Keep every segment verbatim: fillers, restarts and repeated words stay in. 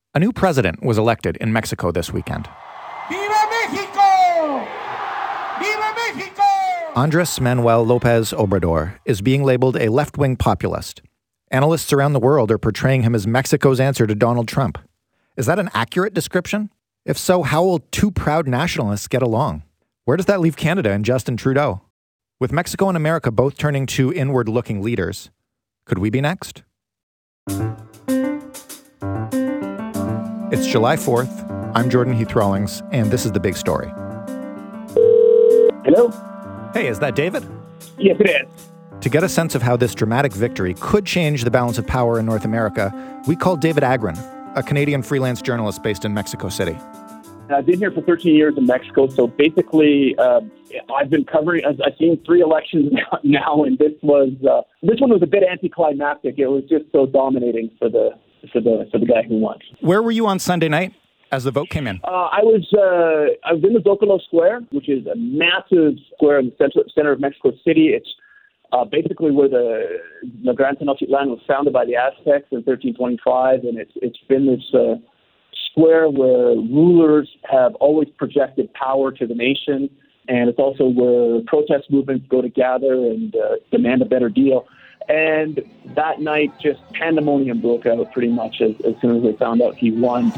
A new president was elected in Mexico this weekend. Viva Mexico! Viva Mexico! Andrés Manuel López Obrador is being labeled a left-wing populist. Analysts around the world are portraying him as Mexico's answer to Donald Trump. Is that an accurate description? If so, how will two proud nationalists get along? Where does that leave Canada and Justin Trudeau? With Mexico and America both turning to inward-looking leaders, could we be next? It's July fourth. I'm Jordan Heath Rawlings, and this is The Big Story. Hello? Hey, is that David? Yes, it is. To get a sense of how this dramatic victory could change the balance of power in North America, we called David Agron, a Canadian freelance journalist based in Mexico City. I've been here for thirteen years in Mexico, so basically uh, I've been covering, I've seen three elections now, and this was uh, this one was a bit anticlimactic. It was just so dominating for the for the for the guy who won. Where were you on Sunday night as the vote came in? Uh, I was uh, I was in the Zocalo Square, which is a massive square in the center, center of Mexico City. It's uh, basically where the the Gran Tenochtitlan was founded by the Aztecs in thirteen twenty-five, and it's it's been this uh, square where rulers have always projected power to the nation, and it's also where protest movements go to gather and uh, demand a better deal. And that night, just pandemonium broke out pretty much as, as soon as they found out he won.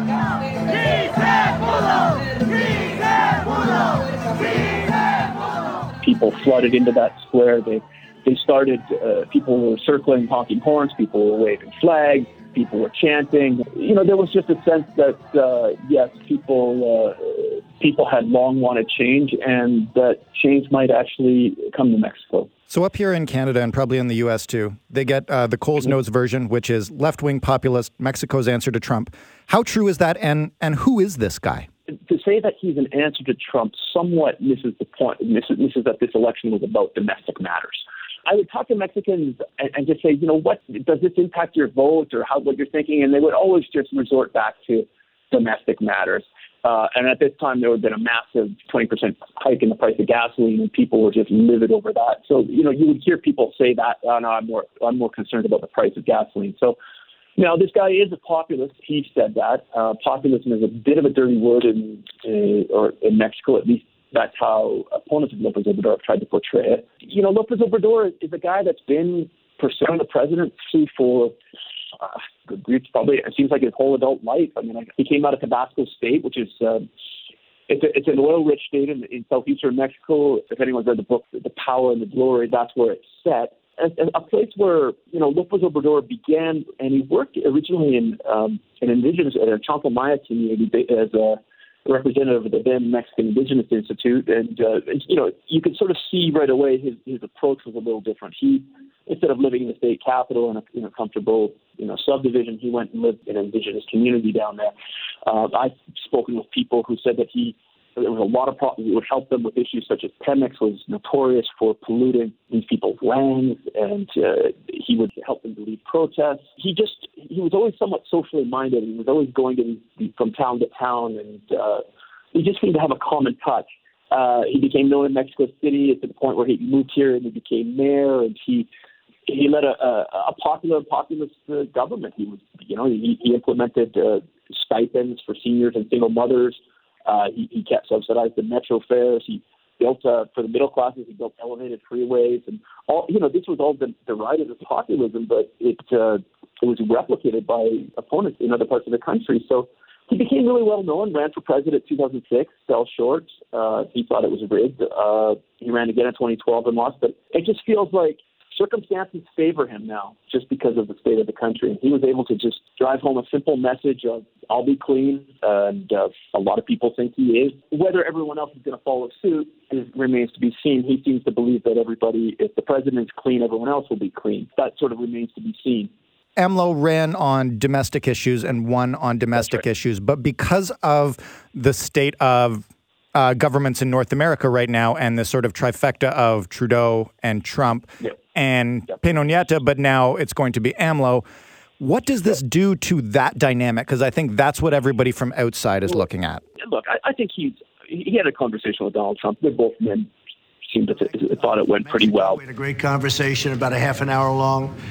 People flooded into that square. They they started, uh, people were circling, honking horns, people were waving flags, people were chanting. You know, there was just a sense that, uh, yes, people uh, people had long wanted change, and that change might actually come to Mexico. So up here in Canada and probably in the U S too, they get uh, the Coles Notes version, which is left-wing populist, Mexico's answer to Trump. How true is that, and and who is this guy? To say that he's an answer to Trump somewhat misses the point, misses, misses that this election was about domestic matters. I would talk to Mexicans and, and just say, you know, what does this impact your vote or how what you're thinking? And they would always just resort back to domestic matters. Uh, and at this time, there had been a massive twenty percent hike in the price of gasoline, and people were just livid over that. So, you know, you would hear people say that, oh, no, I'm more, I'm more concerned about the price of gasoline. So, now, this guy is a populist. He said that. Uh, populism is a bit of a dirty word in, uh, or in Mexico, at least. That's how opponents of López Obrador have tried to portray it. You know, López Obrador is a guy that's been pursuing the presidency for, uh, good grief, probably, it seems like his whole adult life. I mean, he came out of Tabasco State, which is, uh, it's, a, it's an oil-rich state in, in southeastern Mexico. If anyone's read the book, The Power and the Glory, that's where it's set. A, a place where, you know, López Obrador began, and he worked originally in um, an indigenous, at a Chanco Maya community as a representative of the then Mexican Indigenous Institute, and, uh, and you know, you could sort of see right away his, his approach was a little different. He, instead of living in the state capital in a, in a comfortable, you know, subdivision, he went and lived in an indigenous community down there. Uh, I've spoken with people who said that he, there was a lot of problems. It would help them with issues such as Pemex was notorious for polluting these people's lands, and uh, he would help them to lead protests. He just, he was always somewhat socially minded. He was always going to be from town to town, and uh, he just seemed to have a common touch. Uh, he became known in Mexico City to the point where he moved here and he became mayor, and he he led a, a, a popular populist uh, government. He was, you know, he, he implemented uh, stipends for seniors and single mothers. Uh, he, he kept subsidized the metro fares. He built, uh, for the middle classes, he built elevated freeways. And all, you know, this was all derided as populism, but it, uh, it was replicated by opponents in other parts of the country. So he became really well known, ran for president in two thousand six, fell short. Uh, he thought it was rigged. Uh, he ran again in twenty twelve and lost. But it just feels like circumstances favor him now just because of the state of the country. He was able to just drive home a simple message of, I'll be clean, and uh, a lot of people think he is. Whether everyone else is going to follow suit is, remains to be seen. He seems to believe that everybody, if the president's clean, everyone else will be clean. That sort of remains to be seen. AMLO ran on domestic issues and won on domestic right. issues, but because of the state of uh, governments in North America right now and the sort of trifecta of Trudeau and Trump yep. and yep. Peña Nieto, but now it's going to be AMLO, what does this do to that dynamic? Because I think that's what everybody from outside is well, looking at. Look, I, I think he's, he had a conversation with Donald Trump. They both men seemed to th- thought it went pretty well. We had a great conversation, about a half an hour long.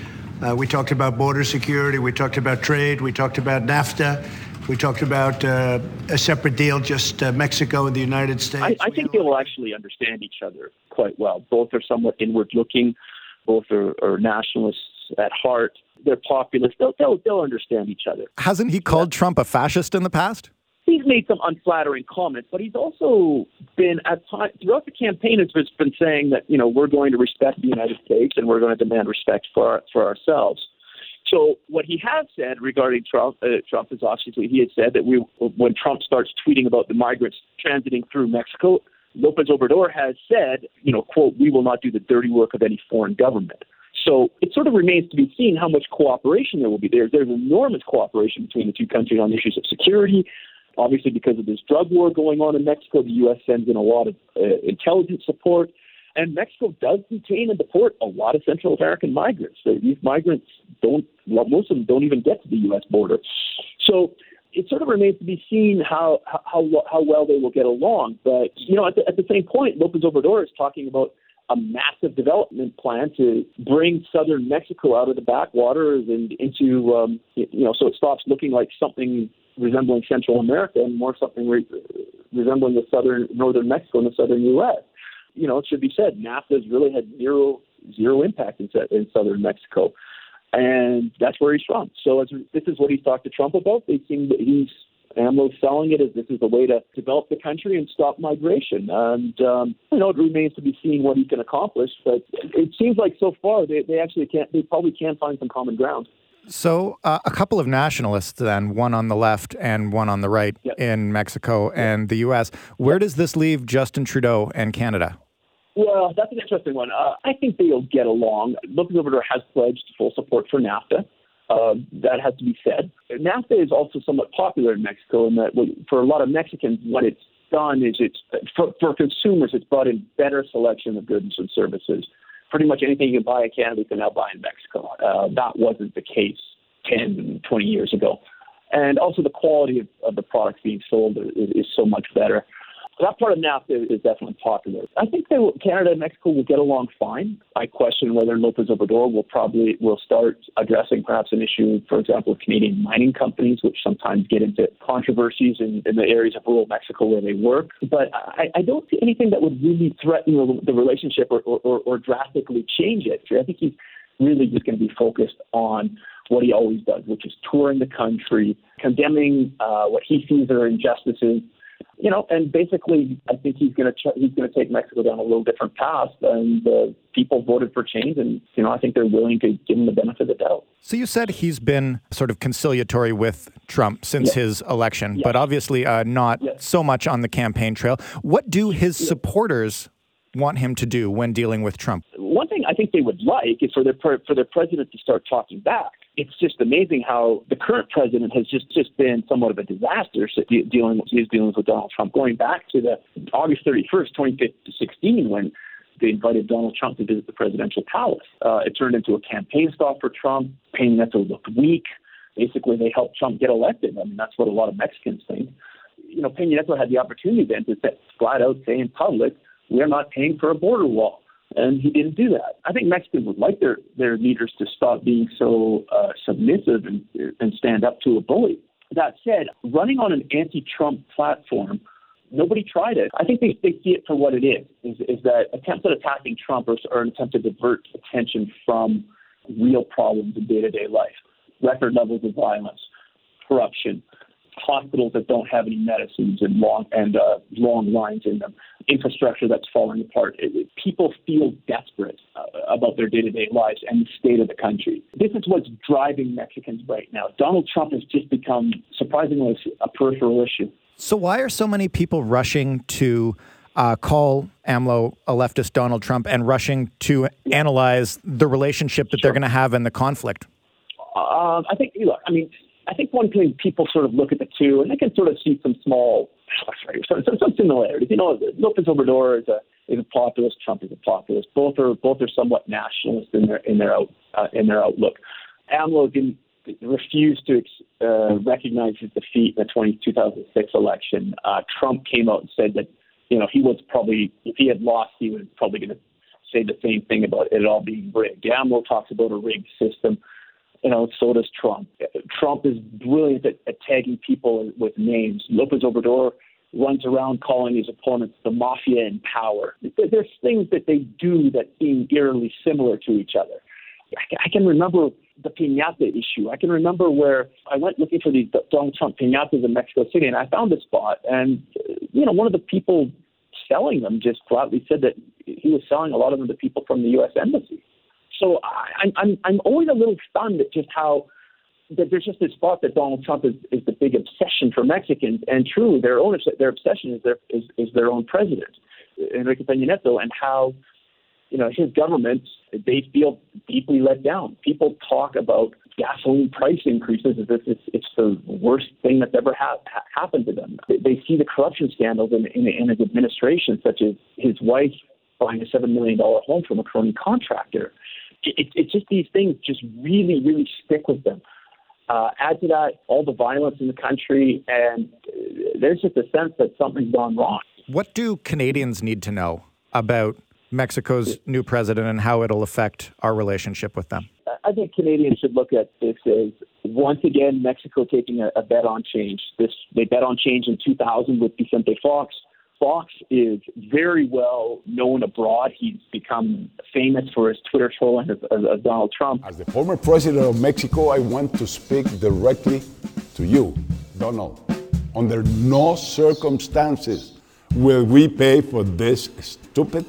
Uh, we talked about border security. We talked about trade. We talked about NAFTA. We talked about uh, a separate deal, just uh, Mexico and the United States. I, I think they will actually understand each other quite well. Both are somewhat inward-looking. Both are, are nationalists at heart. They're populists. They'll, they'll, they'll understand each other. Hasn't he called yeah. Trump a fascist in the past? He's made some unflattering comments, but he's also been, at times, throughout the campaign, has been saying that, you know, we're going to respect the United States and we're going to demand respect for our, for ourselves. So what he has said regarding Trump, uh, Trump is obviously, he has said that we, when Trump starts tweeting about the migrants transiting through Mexico, López Obrador has said, you know, quote, we will not do the dirty work of any foreign government. So it sort of remains to be seen how much cooperation there will be. There, there's enormous cooperation between the two countries on issues of security. Obviously, because of this drug war going on in Mexico, the U S sends in a lot of uh, intelligence support. And Mexico does detain and deport a lot of Central American migrants. So these migrants don't, well, most of them don't even get to the U S border. So it sort of remains to be seen how how how well they will get along. But, you know, at the, at the same point, López Obrador is talking about a massive development plan to bring southern Mexico out of the backwaters and into, um, you know, so it stops looking like something resembling Central America and more something re- resembling the southern, northern Mexico and the southern U S. You know, it should be said, NAFTA has really had zero, zero impact in, in southern Mexico. And that's where he's from. So as, this is what he's talked to Trump about. They seem that he's, AMLO's selling it as this is a way to develop the country and stop migration. And, um, you know, it remains to be seen what he can accomplish. But it seems like so far they, they actually can't, they probably can find some common ground. So uh, a couple of nationalists then, one on the left and one on the right yep. in Mexico yep. and the U S. Where yep. does this leave Justin Trudeau and Canada? Well, that's an interesting one. Uh, I think they'll get along. López Obrador has pledged full support for NAFTA. Uh, that has to be said. NAFTA is also somewhat popular in Mexico in that for a lot of Mexicans, what it's done is it's, for, for consumers, it's brought in better selection of goods and services. Pretty much anything you can buy in Canada, you can now buy in Mexico. Uh, that wasn't the case ten, twenty years ago. And also the quality of, of the products being sold is, is so much better. That part of NAFTA is definitely popular. I think they will, Canada and Mexico will get along fine. I question whether López Obrador will probably will start addressing perhaps an issue, for example, of Canadian mining companies, which sometimes get into controversies in, in the areas of rural Mexico where they work. But I, I don't see anything that would really threaten the relationship or, or, or drastically change it. I think he's really just going to be focused on what he always does, which is touring the country, condemning uh, what he sees are injustices. You know, and basically, I think he's going to ch- he's going to take Mexico down a little different path, and uh, people voted for change, and you know, I think they're willing to give him the benefit of the doubt. So you said he's been sort of conciliatory with Trump since yes. his election, yes. but obviously uh, not yes. so much on the campaign trail. What do his yes. supporters want him to do when dealing with Trump? One thing I think they would like is for their for their president to start talking back. It's just amazing how the current president has just, just been somewhat of a disaster dealing with his dealings with Donald Trump, going back to the August thirty-first, twenty sixteen, when they invited Donald Trump to visit the presidential palace. Uh, it turned into a campaign stop for Trump. Peña Nieto looked weak. Basically, they helped Trump get elected. I mean, that's what a lot of Mexicans think. You know, Peña Nieto had the opportunity then to flat out say in public, we're not paying for a border wall. And he didn't do that. I think Mexicans would like their, their leaders to stop being so uh, submissive and, and stand up to a bully. That said, running on an anti-Trump platform, nobody tried it. I think they, they see it for what it is, is, is that attempts at attacking Trump are, are an attempt to divert attention from real problems in day-to-day life. Record levels of violence, corruption, hospitals that don't have any medicines and long and uh, long lines in them, infrastructure that's falling apart. It, it, people feel desperate uh, about their day-to-day lives and the state of the country. This is what's driving Mexicans right now. Donald Trump has just become, surprisingly, a peripheral issue. So why are so many people rushing to uh, call AMLO a leftist Donald Trump and rushing to yeah. analyze the relationship that sure. they're going to have in the conflict? Uh, I think, look, I mean, I think one thing people sort of look at the two, and they can sort of see some small, some, some similarities. You know, López Obrador is a is a populist. Trump is a populist. Both are both are somewhat nationalist in their in their out uh, in their outlook. AMLO didn't refuse to uh, recognize his defeat in the two thousand six election. Uh, Trump came out and said that you know he was probably if he had lost, he was probably going to say the same thing about it all being rigged. AMLO talks about a rigged system. You know, so does Trump. Trump is brilliant at, at tagging people with names. López Obrador runs around calling his opponents the mafia in power. There's things that they do that seem eerily similar to each other. I can remember the piñata issue. I can remember where I went looking for these Donald Trump piñatas in Mexico City, and I found a spot. And, you know, one of the people selling them just flatly said that he was selling a lot of them to people from the U S Embassy. So I, I'm I'm always a little stunned at just how that there's just this thought that Donald Trump is, is the big obsession for Mexicans, and truly their own their obsession is their is, is their own president, Enrique Peña Nieto, and how, you know, his government, they feel deeply let down. People talk about gasoline price increases as if it's, it's the worst thing that's ever ha- ha- happened to them. They, they see the corruption scandals in, in, in his administration, such as his wife buying a seven million dollars home from a crony contractor. It, it, it's just these things just really, really stick with them. Uh, add to that all the violence in the country, and there's just a sense that something's gone wrong. What do Canadians need to know about Mexico's new president and how it'll affect our relationship with them? I think Canadians should look at this as, once again, Mexico taking a, a bet on change. This They bet on change in two thousand with Vicente Fox. Fox is very well known abroad. He's become famous for his Twitter trolling of, of, of Donald Trump. As the former president of Mexico, I want to speak directly to you, Donald. Under no circumstances will we pay for this stupid,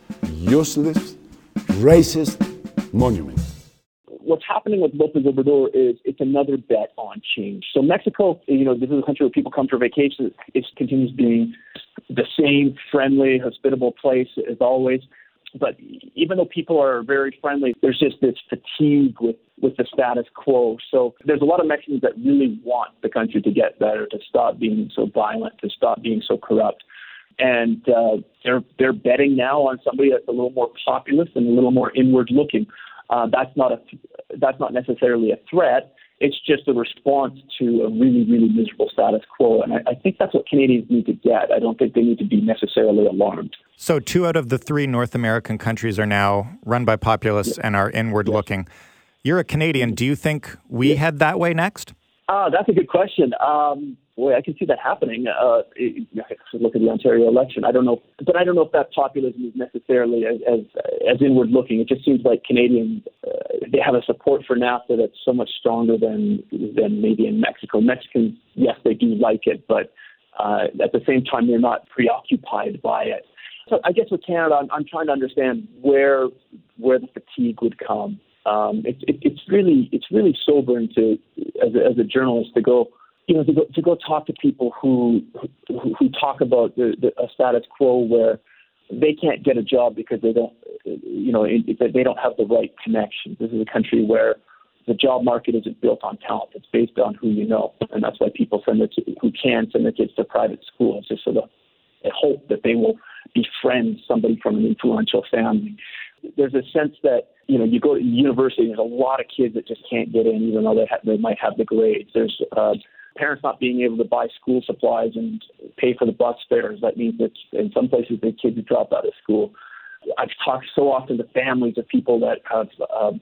useless, racist monument. What's happening with López Obrador is it's another bet on change. So Mexico, you know, this is a country where people come for vacation. It continues being the same friendly, hospitable place as always. But even though people are very friendly, there's just this fatigue with, with the status quo. So there's a lot of Mexicans that really want the country to get better, to stop being so violent, to stop being so corrupt. And uh, they're they're betting now on somebody that's a little more populist and a little more inward-looking. Uh, that's not a that's not necessarily a threat. It's just a response to a really, really miserable status quo. And I, I think that's what Canadians need to get. I don't think they need to be necessarily alarmed. So two out of the three North American countries are now run by populists yeah. and are inward-looking. Yeah. You're a Canadian. Do you think we yeah. head that way next? Uh, that's a good question. Um, boy, I can see that happening. Uh, it, look at the Ontario election. I don't know, but I don't know if that populism is necessarily as as, as inward-looking. It just seems like Canadians uh, they have a support for NAFTA that's so much stronger than than maybe in Mexico. Mexicans, yes, they do like it, but uh, at the same time, they're not preoccupied by it. So I guess with Canada, I'm, I'm trying to understand where where the fatigue would come. Um, it, it, it's really it's really sobering to as a, as a journalist to go you know to go to go talk to people who who, who talk about the, the, a status quo where they can't get a job because they don't you know it, it, they don't have the right connections. This is a country where the job market isn't built on talent; it's based on who you know, and that's why people send their who can send their kids to private schools just so that they hope that they will befriend somebody from an influential family. There's a sense that, you know, you go to university, there's a lot of kids that just can't get in, even though they, ha- they might have the grades. There's uh, parents not being able to buy school supplies and pay for the bus fares. That means that in some places their kids drop out of school. I've talked so often to families of people that have uh,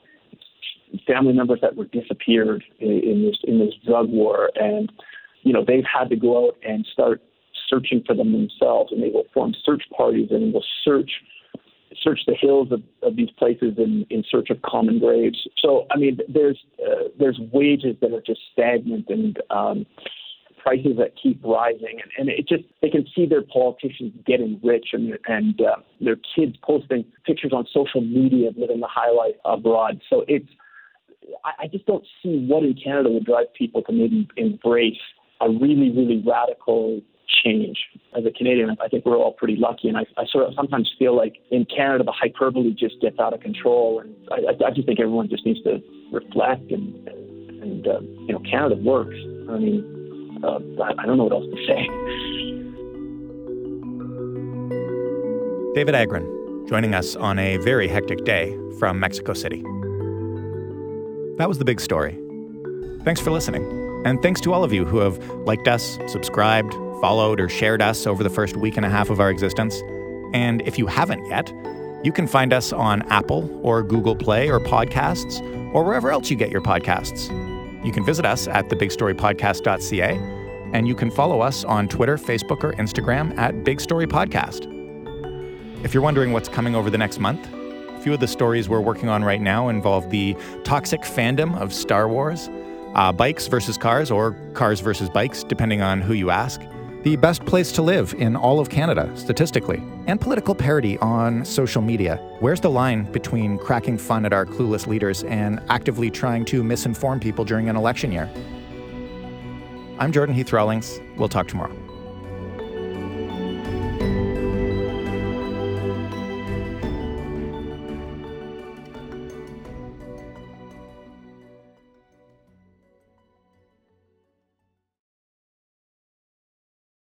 family members that were disappeared in, in this in this drug war, and you know they've had to go out and start searching for them themselves, and they will form search parties and will search. search the hills of, of these places in, in search of common graves. So, I mean, there's uh, there's wages that are just stagnant and um, prices that keep rising. And, and it just, they can see their politicians getting rich and, and uh, their kids posting pictures on social media of living the high life abroad. So it's, I, I just don't see what in Canada would drive people to maybe embrace a really, really radical change. As a Canadian, I think we're all pretty lucky, and I, I sort of sometimes feel like in Canada the hyperbole just gets out of control, and I, I just think everyone just needs to reflect, and and uh, you know, Canada works. I mean, uh, I don't know what else to say. David Agron joining us on a very hectic day from Mexico City. That was the big story. Thanks for listening, and thanks to all of you who have liked us, subscribed, followed, or shared us over the first week and a half of our existence. And if you haven't yet, You can find us on Apple or Google Play or Podcasts or wherever else you get your podcasts. You can visit us at the big story podcast dot c a, and you can follow us on Twitter, Facebook, or Instagram at Big Story Podcast. If you're wondering what's coming over the next month, a few of the stories we're working on right now involve the toxic fandom of Star Wars, uh, bikes versus cars, or cars versus bikes, depending on who you ask, the best place to live in all of Canada, statistically, and political parody on social media. Where's the line between cracking fun at our clueless leaders and actively trying to misinform people during an election year? I'm Jordan Heath Rawlings. We'll talk tomorrow.